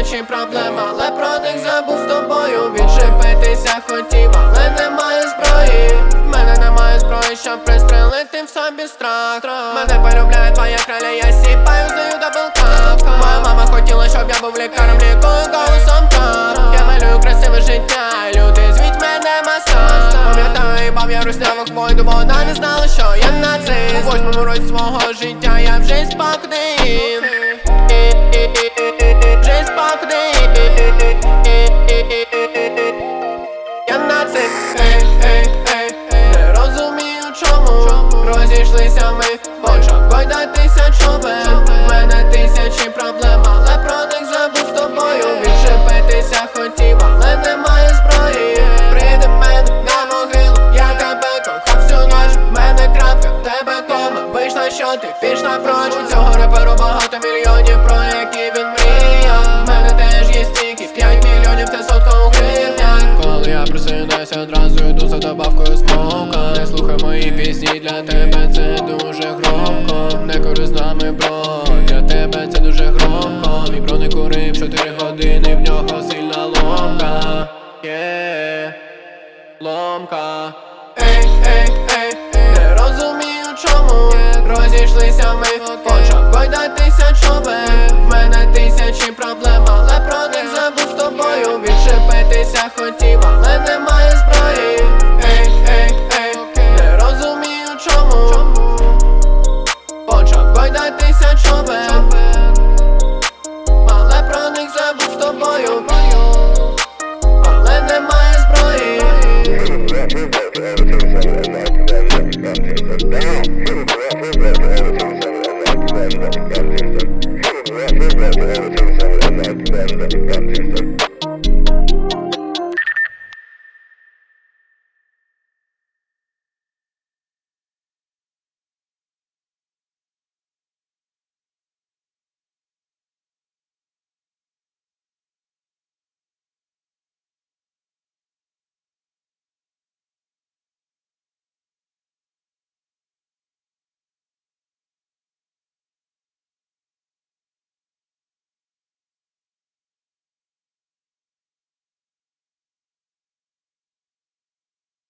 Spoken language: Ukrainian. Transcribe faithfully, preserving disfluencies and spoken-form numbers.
тисячі проблем, але про них забув з тобою. Відчепитися хотів, але немає зброї. В мене немає зброї, щоб пристрелити в собі страх. Мене полюбляє твоя краля, я сіпаю, здаю даблкап. Моя мама хотіла, щоб я був лікарем, лікую голосом так. Я малюю красиве життя, люди звіть мене масаж. Пам'ятаю, бав я руснявих войду, бо вона не знала, що я нацист. У восьмому році свого життя я вже спокійний. Вже спокійний. Я нацист. Ей, ей, ей, не розумію чому розійшлися ми, почав гойдатися човен. В мене тисячі проблем, але про них забув з тобою. Відчепитися хотів, але немає зброї. Прийди мене на могилу, я тебе кохав всю ніч. В мене крапка, в тебе кома, вийшла, що ти пішла проч. У цього реперу багато мільйонів, про які він мріяв. В мене теж є стільки, п'ять мільйонів, це сотка у гривнях. Коли я просинаюся, одразу йду за добавкою смоука. Не слухай мої пісні, для тебе це дуже громко. Не кори з нами, бро, для тебе це дуже громко. Мій бро не курив чотири години, в нього сильна ломка. Є, ломка. Ей, ей, ей, не розумію чому розійшлися ми, почав гойдатися човен. В мене тисячі проблем, але про них забув з тобою. Відчепитися хотів, але немає зброї. Ей, ей, ей, не розумію чому почав гойдатися човен, але про них забув з тобою. Але немає зброї. Down.